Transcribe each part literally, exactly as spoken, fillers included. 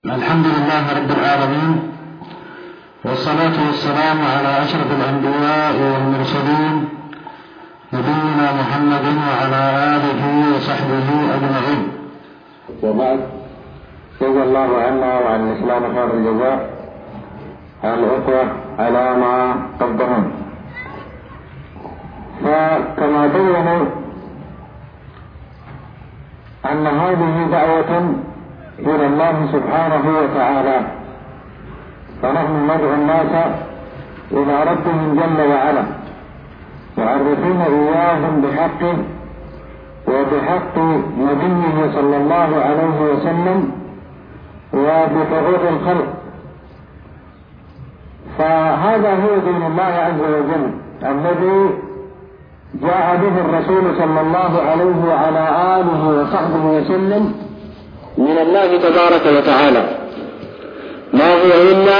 الحمد لله رب العالمين، والصلاة والسلام على أشرف الأنبياء والمرسلين نبينا محمد وعلى آله وصحبه أجمعين. وبعد، جزا الله عنا وعن الإسلام خير الجزاء الأخوة على ما قدموا. فكما بينوا أن هذه دعوة إلى الله سبحانه وتعالى، فنحن ندعو الناس إلى ربهم جل وعلا، يعرفون إياهم بحقه وبحق نبيه صلى الله عليه وسلم وبحقوق الخلق. فهذا هو دين الله عز وجل الذي جاء به الرسول صلى الله عليه وعلى آله وصحبه وسلم من الله تبارك وتعالى، ما هو إلا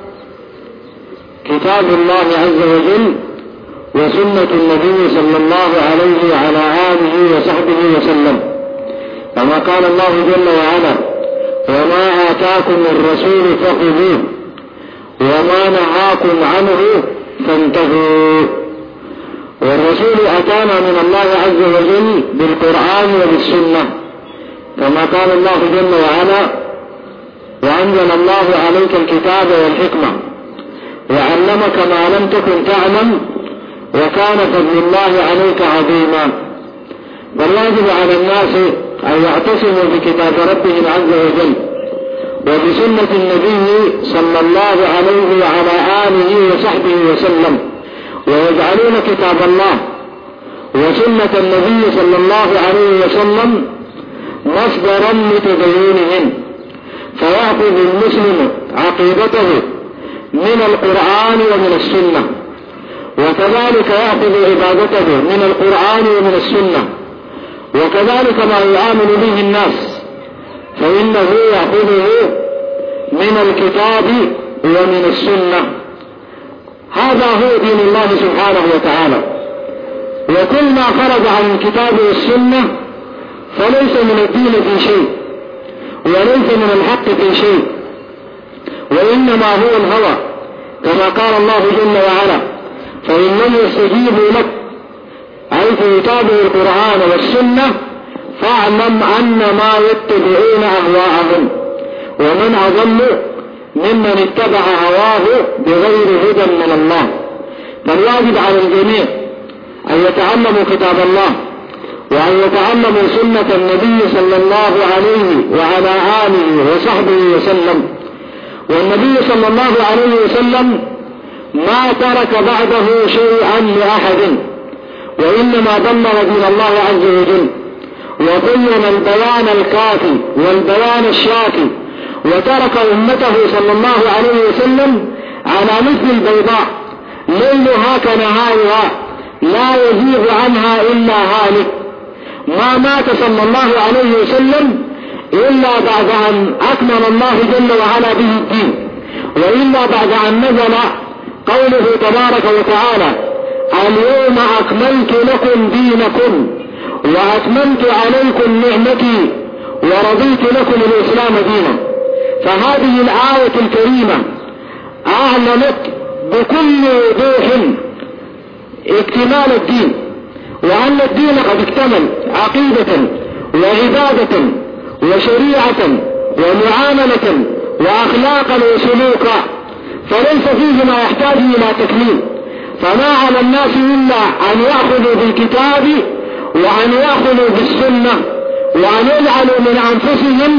كتاب الله عز وجل وسنة النبي صلى الله عليه وعلى آله وصحبه وسلم، كما قال الله جل وعلا: وما آتاكم الرسول فخذوه وما نهاكم عنه فانتهوا. والرسول أتانا من الله عز وجل بالقرآن وبالسنة، كما قال الله جل وعلا: وأنزل الله عليك الكتاب والحكمة وعلمك ما لم تكن تعلم وكان فضل الله عليك عظيما. فالواجب على الناس أن يعتصموا بكتاب ربهم عز وجل وبسنة النبي صلى الله عليه وعلى آله وصحبه وسلم، ويجعلون كتاب الله وسنة النبي صلى الله عليه وسلم مصدرا لتدينهم، فيأخذ المسلم عقيدته من القرآن ومن السنة، وكذلك يأخذ عبادته من القرآن ومن السنة، وكذلك ما يعامل به الناس فإنه يأخذه من الكتاب ومن السنة. هذا هو دين الله سبحانه وتعالى. وكل ما خرج عن الكتاب والسنة فليس من الدين في شيء وليس من الحق في شيء، وإنما هو الهوى، كما قال الله جل وعلا: فإن لم يستجيبوا لك حيث يتابع القرآن والسنة فاعلم أنما يتبعون أهواءهم ومن أضل ممن اتبع هواه بغير هدى من الله. فالواجب على الجميع أن يتعلموا كتاب الله وأن يتعلموا سنة النبي صلى الله عليه وعلى آله وصحبه وسلم. والنبي صلى الله عليه وسلم ما ترك بعده شيئا لأحد، وإنما بلغ دين الله عز وجل وبين البيان الكافي والبيان الشافي، وترك أمته صلى الله عليه وسلم على مثل البيضاء ليلها كنهارها لا يزيغ عنها إلا هالك. ما مات صلى الله عليه وسلم إلا بعد أن أكمل الله جل وعلا به الدين، وإلا بعد أن نزل قوله تبارك وتعالى: اليوم أكملت لكم دينكم وأتممت عليكم نعمتي ورضيت لكم الإسلام دينا. فهذه الآية الكريمة أعلنت بكل وضوح اكتمال الدين، وأن الدين قد اكتمل عقيدة وعبادة وشريعة ومعاملة وأخلاقا وسلوكا، فليس فيه ما يحتاج إلى تكميل. فما على الناس إلا أن يأخذوا بالكتاب وأن يأخذوا بالسنة وأن يجعلوا من أنفسهم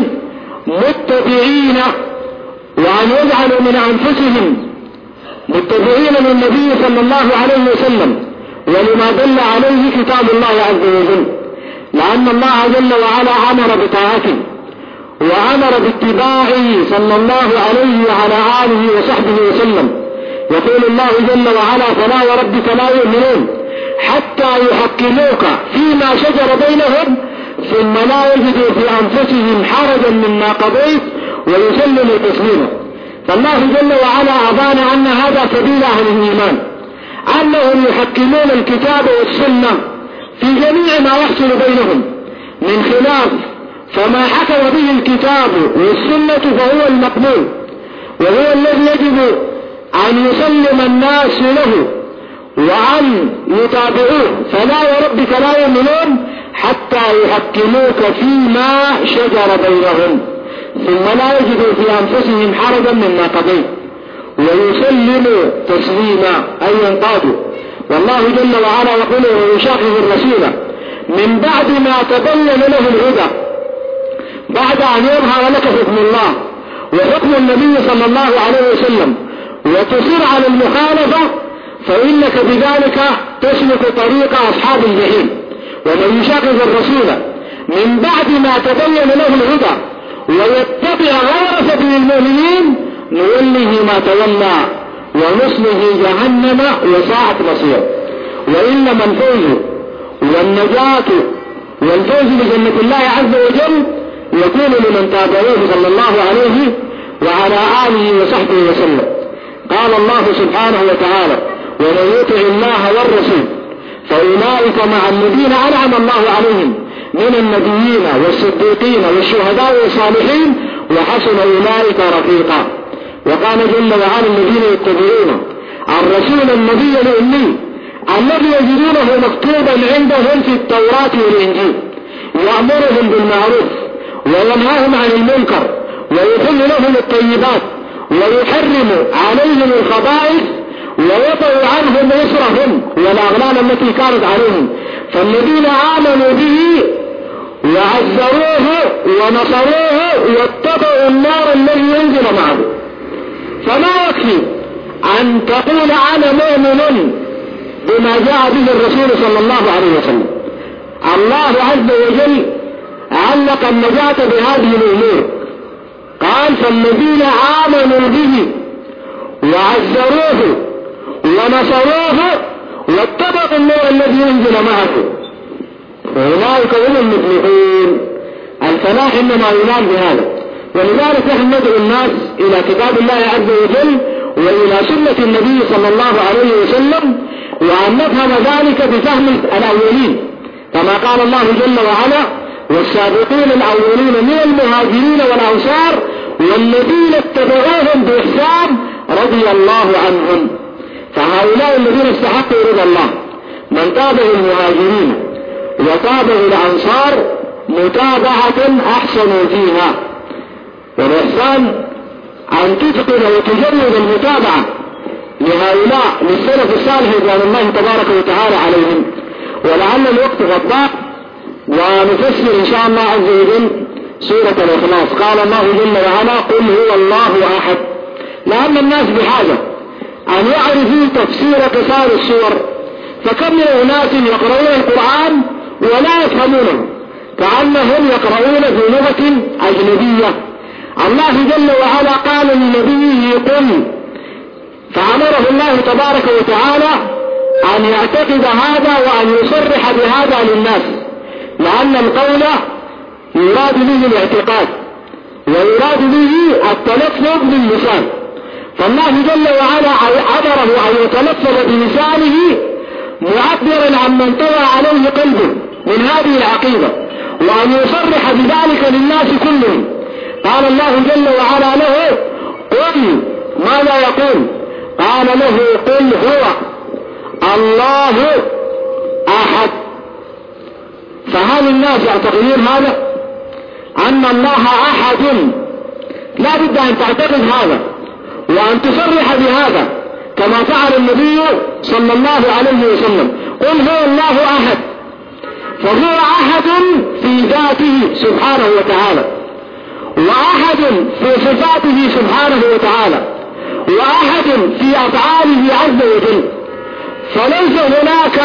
متبعين وأن يجعلوا من أنفسهم متبعين للنبي صلى الله عليه وسلم ولما دل عليه كتاب الله عز وجل، لأن الله جل وعلا أمر بطاعته وأمر باتباعه صلى الله عليه وعلى آله وصحبه وسلم. يقول الله جل وعلا: فلا وربك لا يؤمنون حتى يحكموك فيما شجر بينهم ثم لا يجدوا في أنفسهم حرجا مما قضيت ويسلموا تسليما. فالله جل وعلا أبان أن هذا سبيل أهل الإيمان، أنهم يحكمون الكتاب والسنة في جميع ما يحصل بينهم من خلاف فما حكم به الكتاب والسنة فهو المقبول، وهو الذي يجب أن يسلم الناس له وأن يتابعوه. فلا وربك لا يؤمنون حتى يحكموك فيما شجر بينهم ثم لا يجدوا في أنفسهم حرجا مما قضيت ويسلموا تسليما أي ينقادوا. والله جل وعلا يقول ويشاقق الرسول من بعد ما تبين له الهدى، بعد أن يظهر لك حكم الله وحكم النبي صلى الله عليه وسلم وتصر على المخالفة، فإنك بذلك تسلك طريق أصحاب الجحيم. ومن يشاقق الرسول من بعد ما تبين له الهدى ويتبع غير سبيل المؤمنين نوله ما تولى ونصله جهنم وساءت مصير. وإنما الفوز والنجاة والفوز بجنة الله عز وجل يكون لمن تابعوه صلى الله عليه وعلى آله وصحبه وسلم. قال الله سبحانه وتعالى ومن يطع الله والرسول فأولئك مع الذين أنعم الله عليهم من النبيين والصديقين والشهداء والصالحين وحسن أولئك رفيقا. وقال جل وعلا الذين يتبعون الرسول النبي الأمي الذي يجدونه مكتوبا عندهم في التوراة والإنجيل يأمرهم بالمعروف وينهاهم عن المنكر ويحل لهم الطيبات ويحرم عليهم الخبائث ويضع عنهم إصرهم والأغلال التي كانت عليهم. فالذين آمنوا به وعزروه ونصروه واتبعوا النار الذي ينزل معه. فما يكفي أن تقول أنا مؤمن بما جاء به الرسول صلى الله عليه وسلم. الله عز وجل علق النجاة بهذه الأمور، قال فالذين آمنوا به وعزروه ونصروه واتبعوا النور الذي ينزل معه فأولئك هم المفلحون. الفلاح إنما ينال بهذا. ولذلك نحن ندعو الناس إلى كتاب الله عز وجل وإلى سنة النبي صلى الله عليه وسلم وأن نفهم ذلك بفهم الأولين كما قال الله جل وعلا والسابقون الأولين من المهاجرين والأنصار والذين اتبعوهم بإحسان رضي الله عنهم. فهؤلاء الذين استحقوا رضا الله من تابع المهاجرين وتابع الأنصار متابعة أحسنوا فيها. والإحسان أن تتقن وتجرد المتابعة لهؤلاء للسلف الصالح رضوان الله تبارك وتعالى عليهم. ولعل الوقت غضاء ونفسر إن شاء الله عز وجل سورة الإخلاص. قال الله جل وعلا قل هو الله أحد، لأن الناس بحاجة أن يعرفوا تفسير قصار السور، فكم من أناس يقرؤون القرآن ولا يفهمونه كأنهم يقرؤون في لغة أجنبية. الله جل وعلا قال لنبيه قل، فأمره الله تبارك وتعالى أن يعتقد هذا وأن يصرح بهذا للناس، لأن القول يراد به الاعتقاد ويراد به التلفظ باللسان. فالله جل وعلا أمره أن يتلفظ بلسانه معبرا عن من طوى عليه قلبه من هذه العقيدة وأن يصرح بذلك للناس كلهم. قال الله جل وعلا له قل، ماذا يقول؟ قال له قل هو الله أحد. فهل الناس يعتقدون هذا أن الله أحد؟ لا بد أن تعتقد هذا وأن تصرح بهذا كما فعل النبي صلى الله عليه وسلم. قل هو الله أحد، فهو أحد في ذاته سبحانه وتعالى، وأحد في صفاته سبحانه وتعالى، وأحد في أفعاله عز وجل. فليس هناك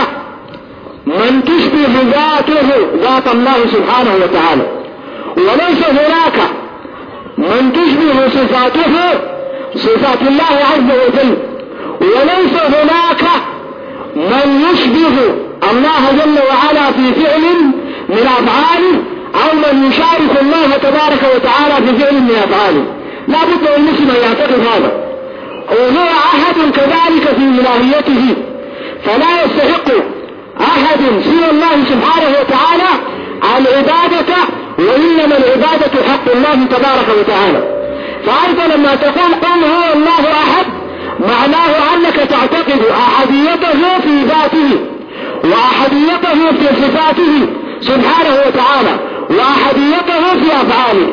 من تشبه ذاته ذات الله سبحانه وتعالى، وليس هناك من تشبه صفاته صفات الله عز وجل، وليس هناك من يشبه الله جل وعلا في فعل من أفعاله أو من يشارك الله تبارك وتعالى في فعل من أفعاله. لا بد المسلم أن يعتقد هذا. وهو أحد كذلك في إلهيته، فلا يستحق أحد سوى الله سبحانه وتعالى العبادة وإنما العبادة حق الله تبارك وتعالى. فأنت لما تقول قل هو الله أحد معناه أنك تعتقد أحديته في ذاته وأحديته في صفاته سبحانه وتعالى وأحديته في أفعاله.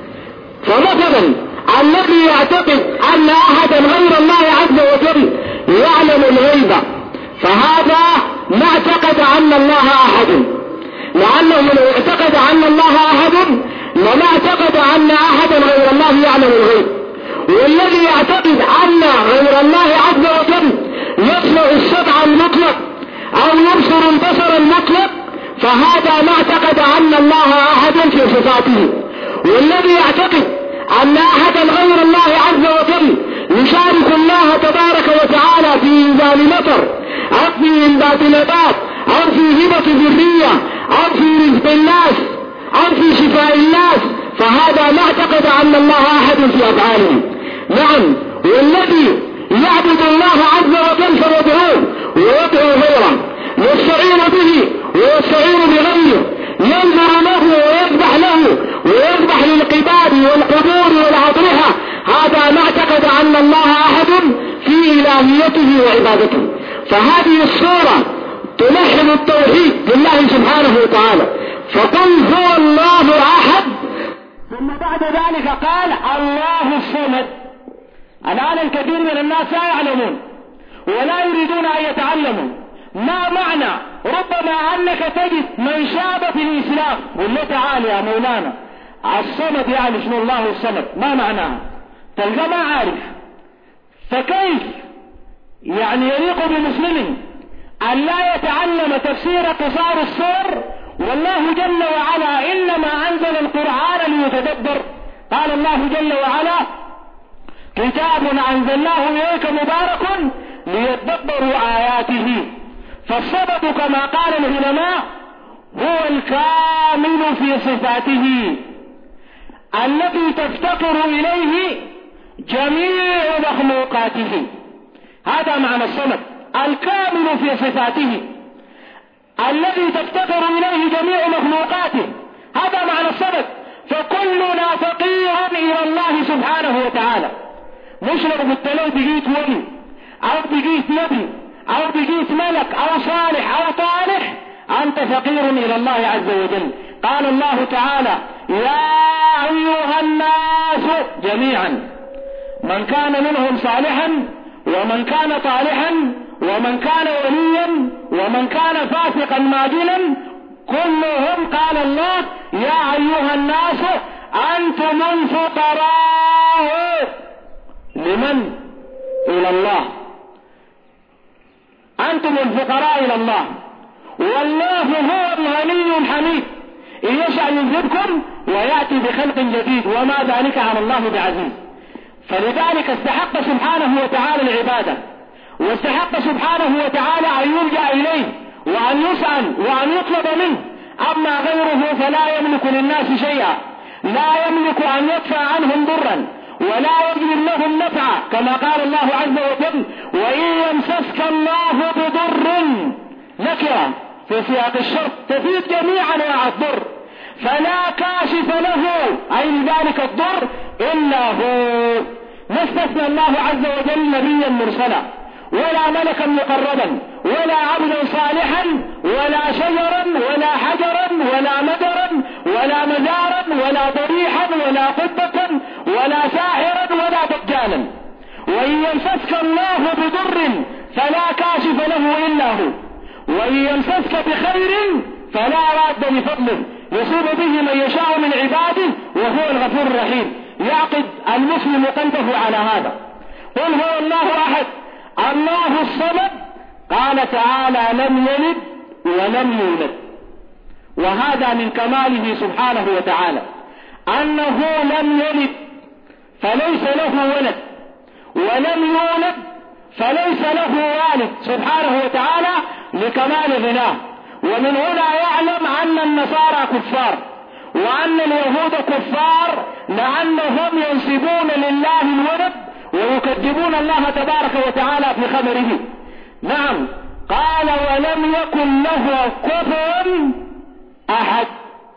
فمثلا الذي يعتقد أن أحدا غير الله عز وجل يعلم الغيب فهذا ما اعتقد أن الله أحد، لأنه لو اعتقد أن الله أحد لما اعتقد أن أحدا غير الله يعلم الغيب. والذي يعتقد أن غير الله عز وجل يسمع السمع المطلق أو يبصر البصر المطلق فهذا ما اعتقد أن الله أحد في صفاته. والذي يعتقد أن أحدا غير الله عز وجل يشارك الله تبارك وتعالى في إنزال مطر أو في إنبات نبات أو في هبة ذرية أو في رزق الناس أو في شفاء الناس فهذا ما اعتقد أن الله أحد في أفعاله. نعم، والذي يعبد الله عز وجل فيدعوه ويدعو غيره، يستعين به ويستعين بغيره، ينظر له ويذبح له ويذبح للقباب والقبور والأضرحة، هذا ما اعتقد أن الله أحد في إلهيته وعبادته. فهذه الصورة تلحن التوحيد لله سبحانه وتعالى. فقل هو الله أحد، ثم بعد ذلك قال الله الصمد. الآن الكثير من الناس لا يعلمون ولا يريدون أن يتعلموا ما معنى. ربما أنك تجد من شاب في الإسلام والله تعالى يا مولانا الصمد يعني شنو الله الصمد ما معناه، تلقى ما عارف. فكيف يعني يليق بمسلم أن لا يتعلم تفسير قصار السور؟ والله جل وعلا إنما أنزل القرآن ليتدبر. قال الله جل وعلا كتاب أنزلناه إليك مبارك ليتدبروا آياته. فالصمد كما قال العلماء هو الكامل في صفاته الذي تفتقر إليه جميع مخلوقاته. هذا معنى الصمد، الكامل في صفاته الذي تفتقر إليه جميع مخلوقاته، هذا معنى الصمد. فكلنا فقير إلى الله سبحانه وتعالى. مش لو قلت له بقيت ولي أو بقيت نبي أو بقيت ملك أو صالح أو طالح، أنت فقير إلى الله عز وجل. قال الله تعالى يا أيها الناس جميعا، من كان منهم صالحا ومن كان طالحا ومن كان وليا ومن كان فاسقا ماجنا كلهم قال الله يا أيها الناس أنتم الفقراء لمن؟ إلى الله. أنتم الفقراء إلى الله والله هو الغني الحميد، إن يشاء يذهبكم ويأتي بخلق جديد وما ذلك على الله بعزيز. فلذلك استحق سبحانه وتعالى العبادة، واستحق سبحانه وتعالى أن يلجأ إليه وأن يسأل وأن يطلب منه. أما غيره فلا يملك للناس شيئا، لا يملك أن يدفع عنهم ضرا ولا يجلب لهم نفعا، كما قال الله عز وجل وإن يمسسك الله بضر نكرة في سياق الشرط تفيد جميع أنواع الضر، فلا كاشف له أي ذلك الضر إلا هو. ما استثنى الله عز وجل نبيا مرسلا ولا ملكا مقربا ولا عبدا صالحا ولا شجرا ولا حجرا ولا مدرا ولا مزارا ولا ضريحا ولا قبة ولا ساحرا ولا دجالا. وإن يمسسك الله بضر فلا كاشف له إلا هو، وإن يمسسك بخير فلا راد لفضله يصيب به من يشاء من عباده وهو الغفور الرحيم. يعقد المسلم قلبه على هذا. قل هو الله أحد الله الصمد. قال تعالى لم يلد ولم يولد، وهذا من كماله سبحانه وتعالى أنه لم يلد فليس له ولد ولم يولد فليس له والد سبحانه وتعالى لكمال غناه. ومن هنا يعلم أن النصارى كفار وأن اليهود كفار لأنهم ينسبون لله الولد ويكذبون الله تبارك وتعالى في خبره. نعم، قال ولم يكن له كفوا أحد.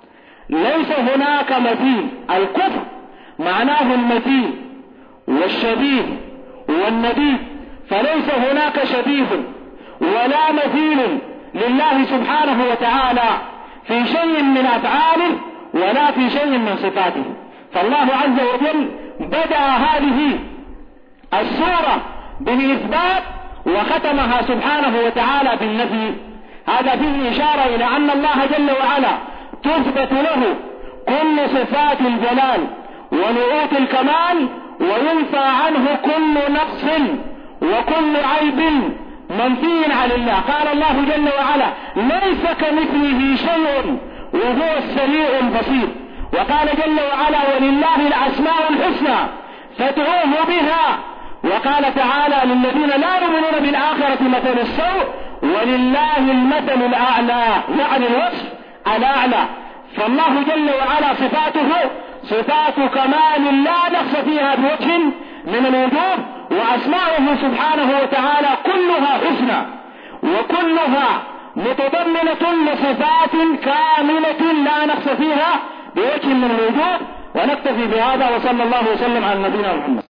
ليس هناك مثيل. الكفر معناه المثيل والشبيه والنبي، فليس هناك شبيه ولا مثيل لله سبحانه وتعالى في شيء من أفعاله ولا في شيء من صفاته. فالله عز وجل بدأ هذه السورة بالإثبات وختمها سبحانه وتعالى بالنفي. هذا فيه إشارة إلى أن الله جل وعلا تثبت له كل صفات الجلال ونعوت الكمال، وينفى عنه كل نقص وكل عيب منفي عن الله. قال الله جل وعلا: ليس كمثله شيء وهو السميع البصير. وقال جل وعلا: ولله الأسماء الحسنى فادعوه بها. وقال تعالى للذين لا يؤمنون بالآخرة مثل السوء ولله المثل الأعلى، يعني الوصف الأعلى. فالله جل وعلا صفاته صفات كمال لا نقص فيها بوجه من الوجوه، وأسماؤه سبحانه وتعالى كلها حسنى وكلها متضمنة لصفات كاملة لا نقص فيها بوجه من الوجوه. ونكتفي بهذا، وصلى الله وسلم على نبينا محمد.